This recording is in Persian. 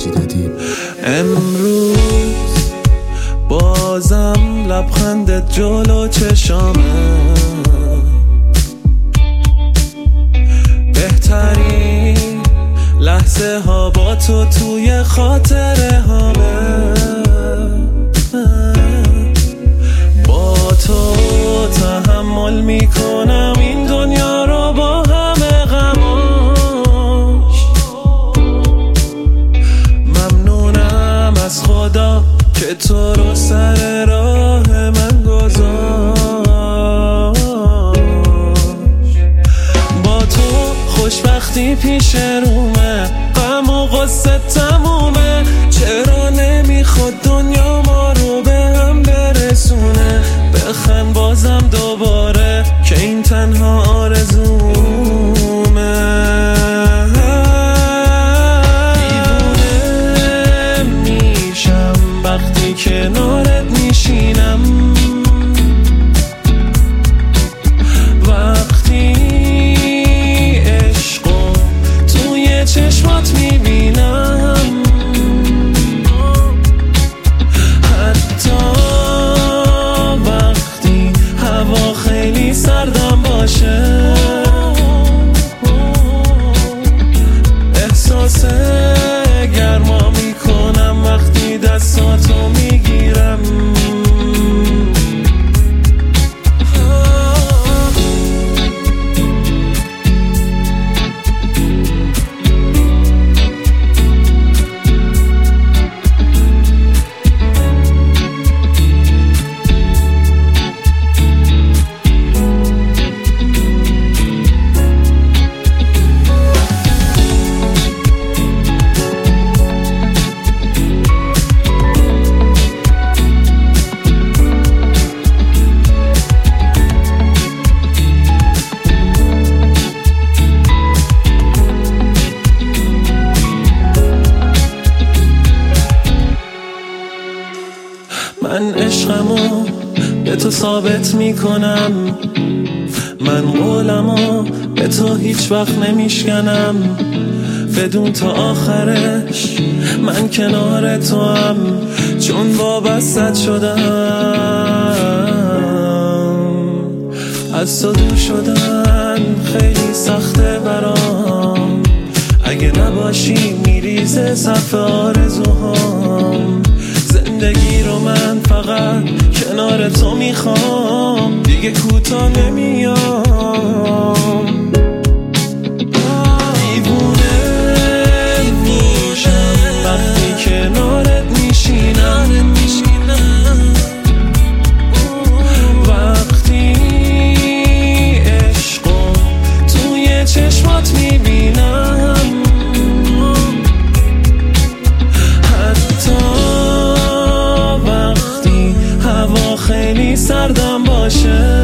ترجیح دادی. امروز بازم لبخندت جلو چشامه، بهترین لحظه ها با تو توی خاطره هامه. با تو تحمل میکنم این دنیا رو با همه غماش. ممنونم از خدا که تو رو سر راه من گذاشت. با تو خوشبختی پیش رومه، غم و غصه تمومه. چرا نمیخواد دنیا ما رو به هم برسونه؟ بخند بازم دوباره که این تنها آرزومه. دیوونه میشم وقتی کنارت میشینم، وقتی عشقو توی چشمات میبینم. حتی وقتی هوا خیلی سردم باشه، احساس گرما میکنم وقتی دستاتو میگیرم. من عشقمو به تو ثابت میکنم، من قولمو به تو هیچ وقت نمیشکنم. بدون تا آخرش من کنار تو هم، چون وابستت شدم. از تو دور شدن خیلی سخته برام، اگه نباشی میریزه صف آرزوهام. زندگی رو من فقط کنار تو میخوام، دیگه کوتاه نمیام. دیوونه میشم وقتی کنارت میشینم، وقتی عشقو توی چشمات میبینم. حتی وقتی هوا خیلی سردم باشه،